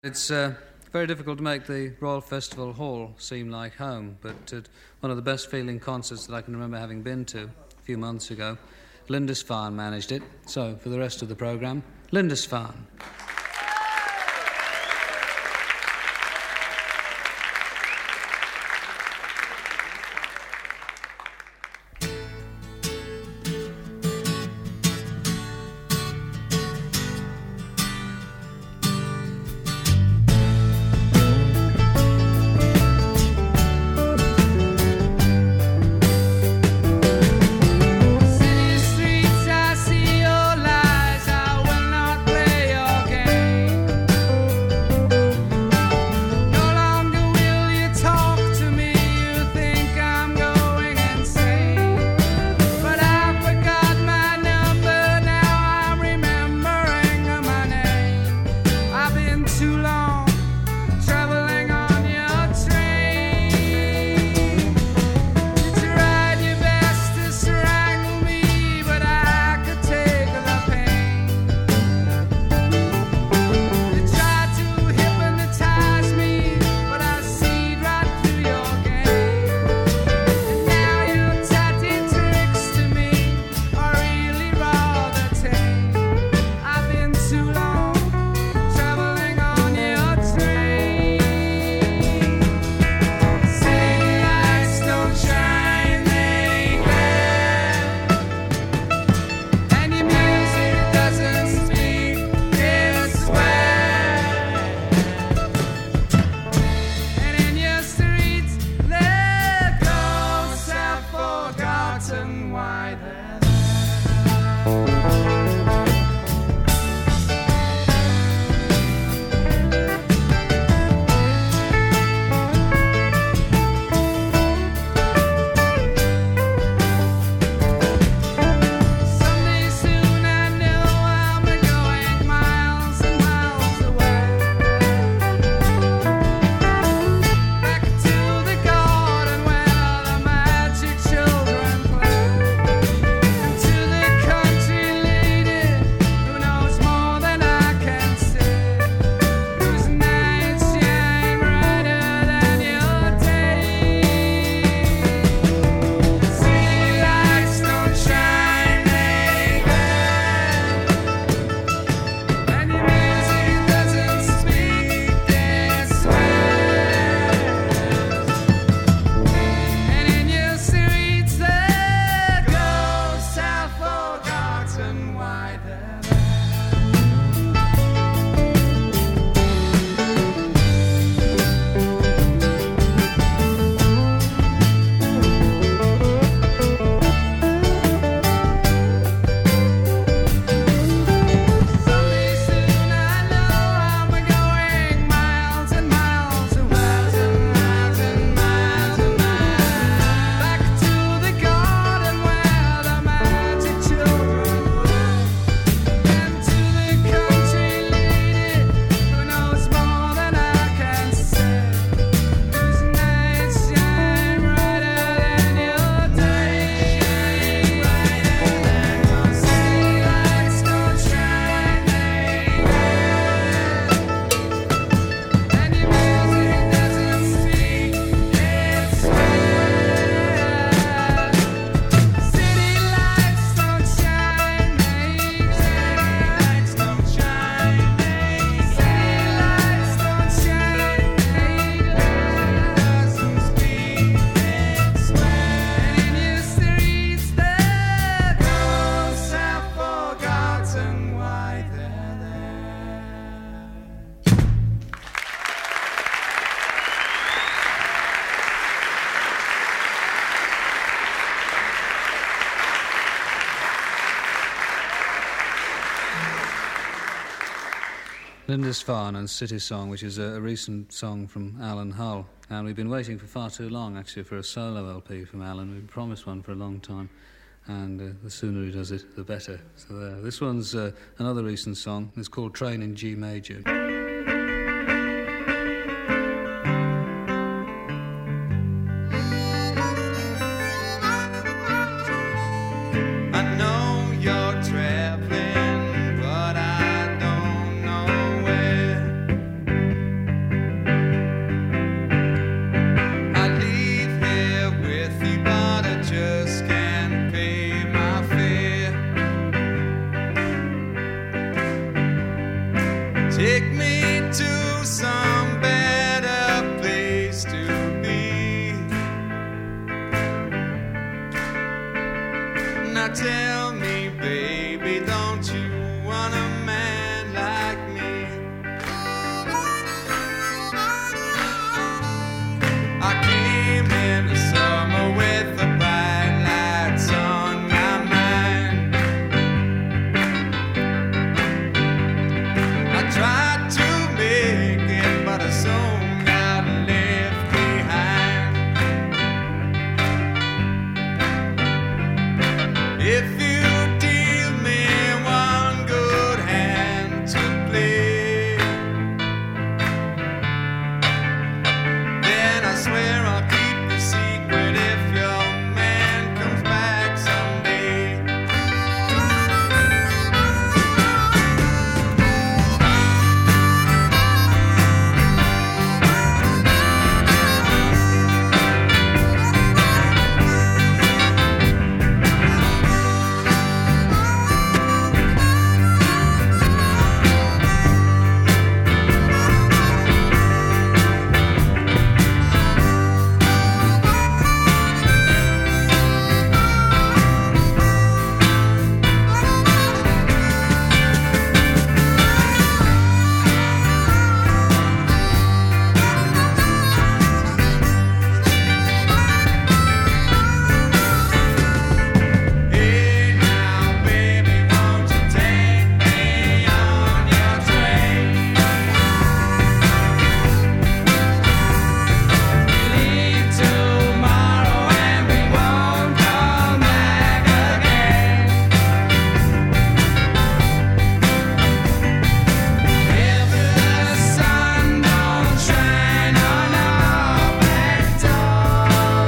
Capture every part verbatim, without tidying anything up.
It's uh, very difficult to make the Royal Festival Hall seem like home, but uh, one of the best feeling concerts that I can remember having been to a few months ago. Lindisfarne managed it. So, for the rest of the programme, Lindisfarne. Lindisfarne and City Song, which is a, a recent song from Alan Hull. And we've been waiting for far too long, actually, for a solo L P from Alan. We've promised one for a long time, and uh, the sooner he does it, the better. So there. This one's uh, another recent song. It's called Train in G Major. Traveling, but I don't know where. take me to some better place to be. Now tell me, baby, don't you want a man like me? I came in the summer with the bright lights on my mind. I tried to make it, but I soon got left behind. If you deal me one good hand to play, then I swear I'll keep the secret if your man comes back someday. Hey now, baby, won't you take me on your train? We leave tomorrow and we won't come back again. If the sun don't shine on our back door,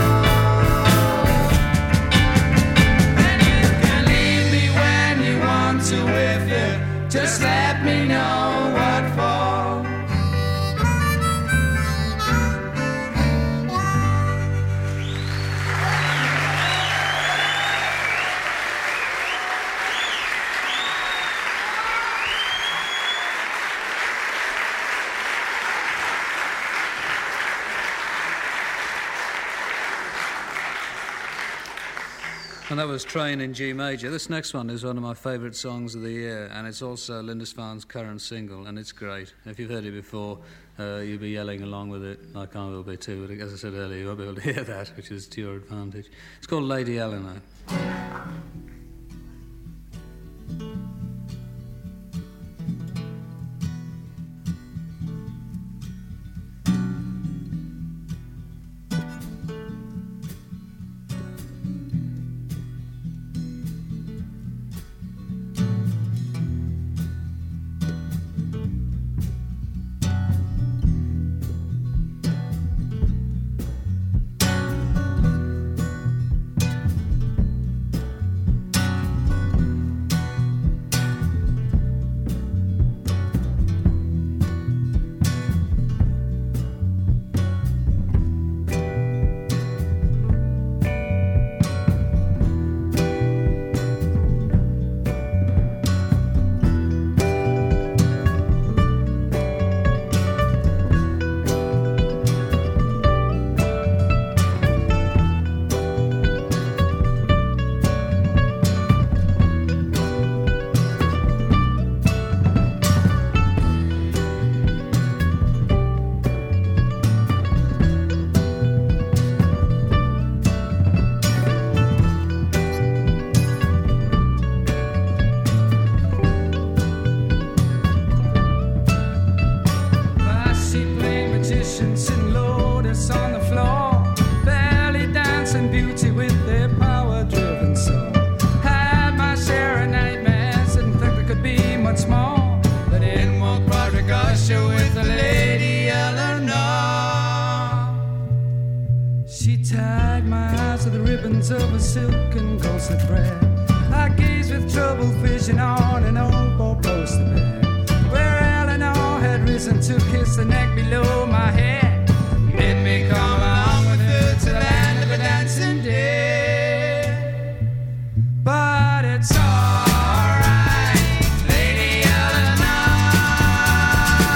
then you can leave me when you want to. If you just let me know what for. And that was Train in G major. This next one is one of my favourite songs of the year, and it's also Lindisfarne's current single, and it's great. If you've heard it before, uh, you'll be yelling along with it, like I will be too, but as I said earlier, you won't be able to hear that, which is to your advantage. It's called Lady Eleanor. I see plain magicians sitting lotus on the floor, barely dancing beauty with their power-driven soul. Had my share of nightmares, didn't think there could be much more. But in walked Roderick Usher with the Lady Eleanor. She tied my eyes with the ribbons of a silk and ghostly thread. I gazed with troubled vision on an old four-poster bed, where Eleanor had risen to kiss the neck below my head. Bid me come along with her to the land of the dancing dead. But it's alright, Lady Eleanor.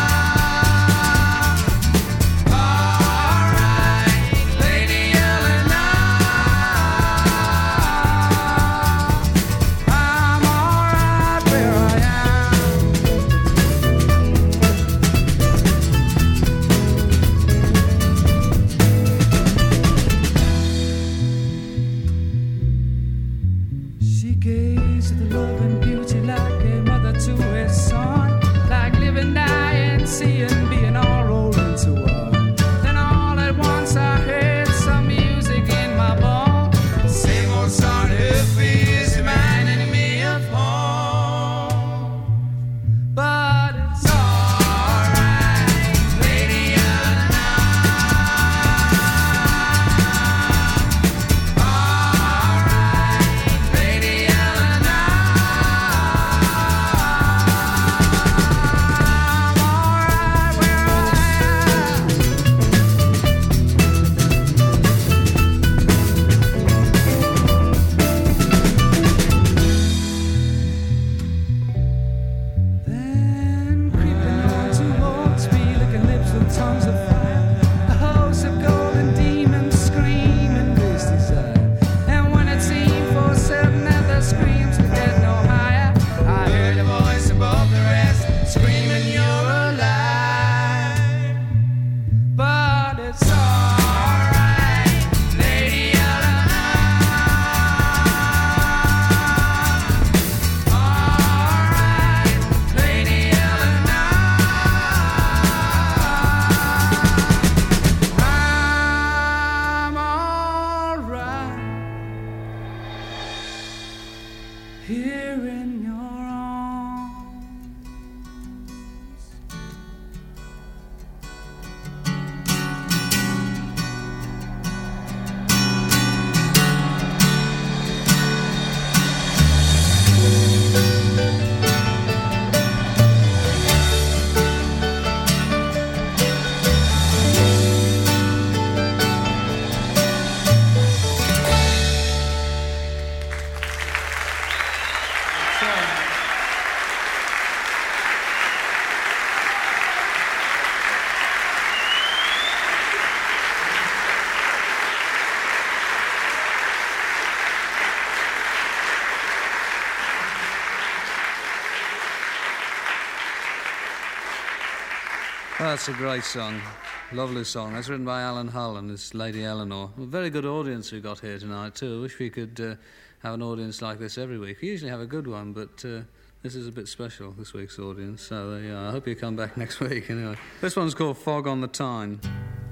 that's a great song. Lovely song. That's written by Alan Hull and his Lady Eleanor. A very good audience we got here tonight, too. I wish we could uh, have an audience like this every week. We usually have a good one, but uh, this is a bit special, this week's audience. So, uh, yeah, I hope you come back next week, anyway. This one's called Fog on the Tyne.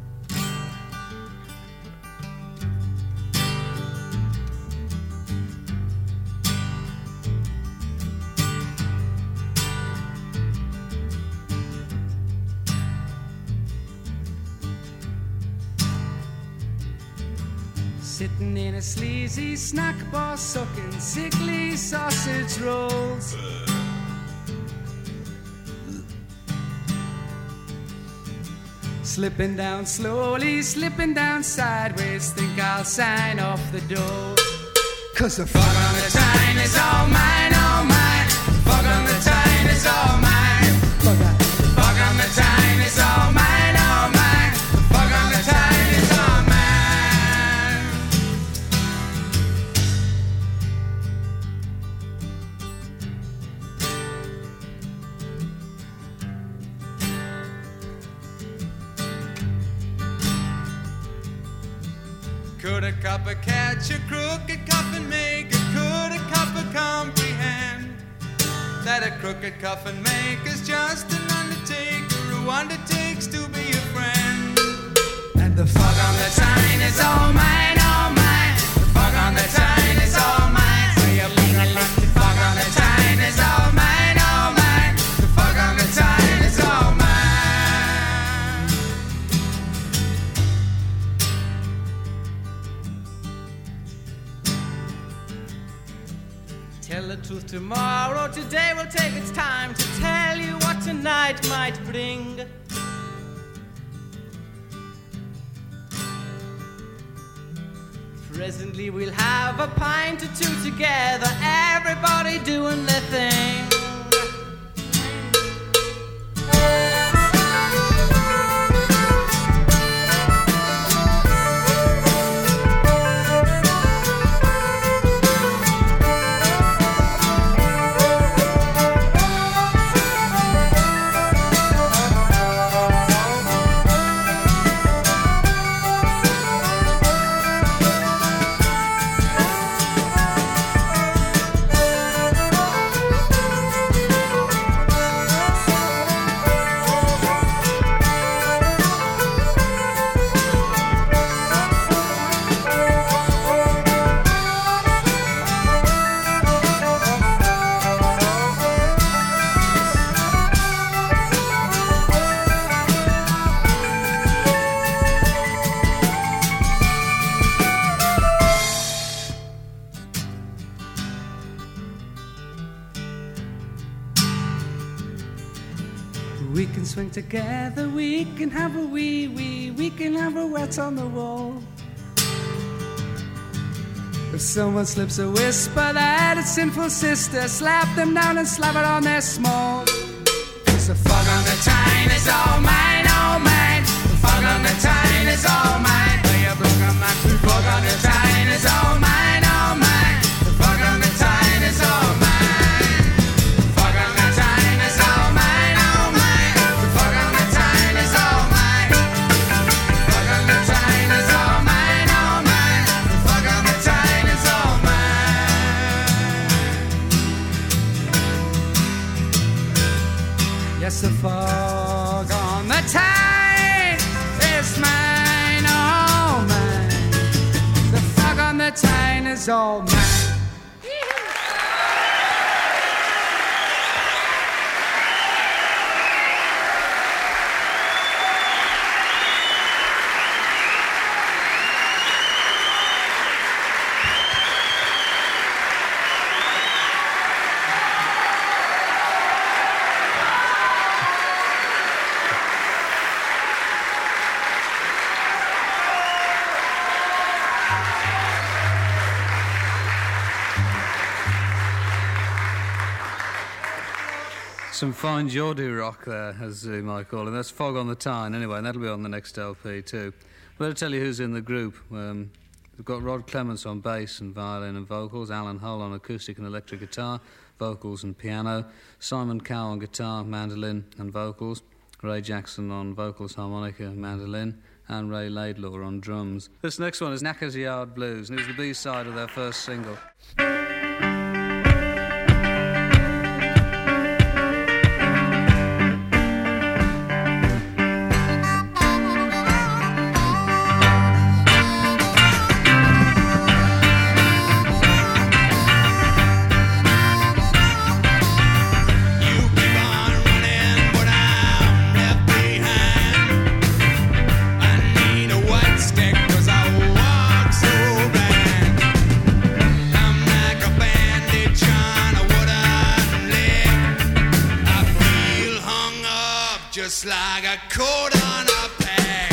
Sitting in a sleazy snack bar, sucking sickly sausage rolls. Slipping down slowly, slipping down sideways, think I'll sign off the door. Cause the fog on the Tyne is all mine, all mine. The fog on the Tyne is all mine. The fog on the Tyne is all mine, all mine. The fog on the Tyne is all mine. Could a copper catch a crooked coffin maker? Could a copper comprehend that a crooked coffin maker's just an undertaker who undertakes to be a friend? And the fog on the Tyne is all mine, all mine. The fog on the Tyne is all mine. Say a ling a ling. The fog on the Tyne is all mine, all mine. The fog on the Tyne is all mine. Tell the truth tomorrow, today will take its time to tell you what tonight might bring. Presently we'll have a pint or two together, everybody doing their thing. We can swing together, we can have a wee wee, we can have a wet on the wall. If someone slips a whisper that it's sinful sister, slap them down and slap it on their small. Cause the fog on the Tyne is all mine, all mine. The fog on the Tyne is all mine. Play a block on my the fog on the Tyne is all mine, all mine. The fog on the Tyne is all mine. Yes, the fog on the Tyne is mine, all mine. The fog on the Tyne is all mine. Some fine Geordie rock there, as you might call it. That's Fog on the Tyne, anyway, and that'll be on the next L P too. But I'll tell you who's in the group. Um, we've got Rod Clements on bass and violin and vocals, Alan Hull on acoustic and electric guitar, vocals and piano, Simon Cow on guitar, mandolin and vocals, Ray Jackson on vocals, harmonica, mandolin, and Ray Laidlaw on drums. This next one is Knacker's Yard Blues, and it was the B-side of their first single. Just like a coat on a peg.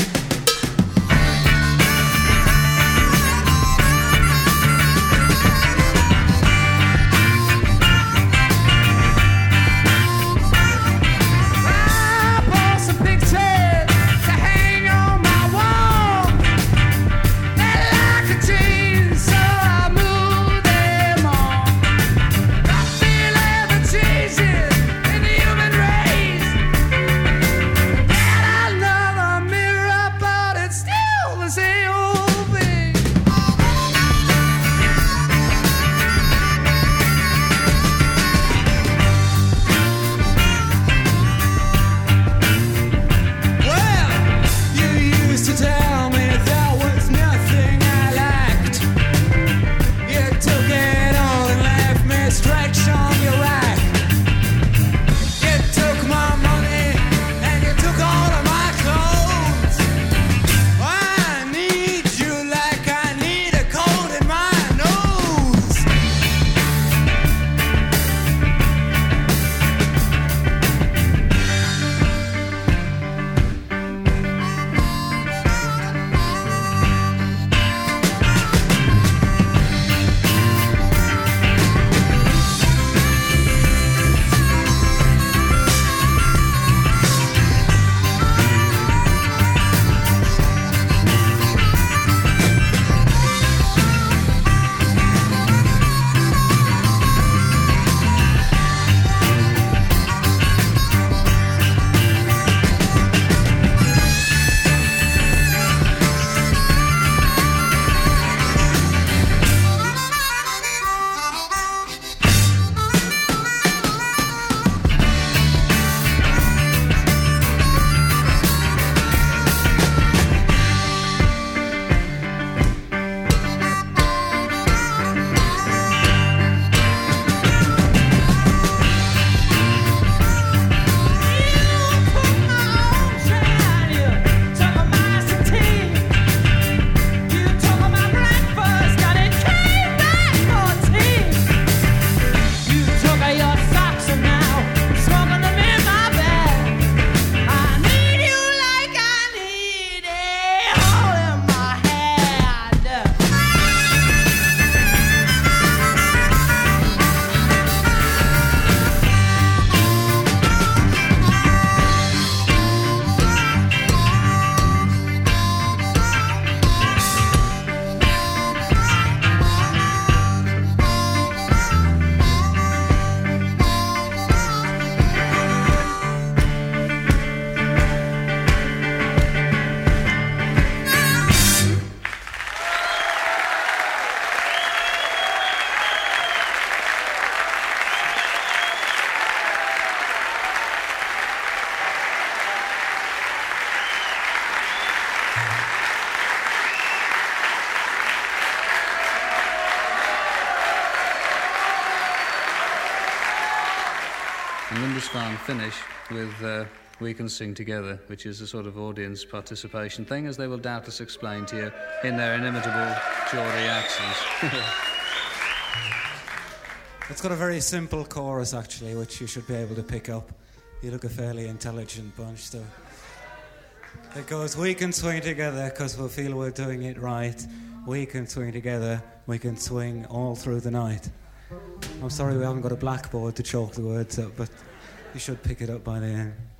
I bought some pictures to hang on my wall. They're like a chain, so I move them on. I feel ever changing in the human race. Another mirror, but it's still the same old thing. Well, you used to tell me there was nothing I liked. You took it all and left me stretched on your rack. You took my money and you took all of my clothes. I need you like I need a cold in my nose. And Lindisfarne finish with uh, We Can Sing Together, which is a sort of audience participation thing, as they will doubtless explain to you in their inimitable Geordie accents. It's got a very simple chorus, actually, which you should be able to pick up. You look a fairly intelligent bunch, so... It goes, we can swing together because we feel we're doing it right. We can swing together, we can swing all through the night. I'm sorry we haven't got a blackboard to chalk the words up, but you should pick it up by the end.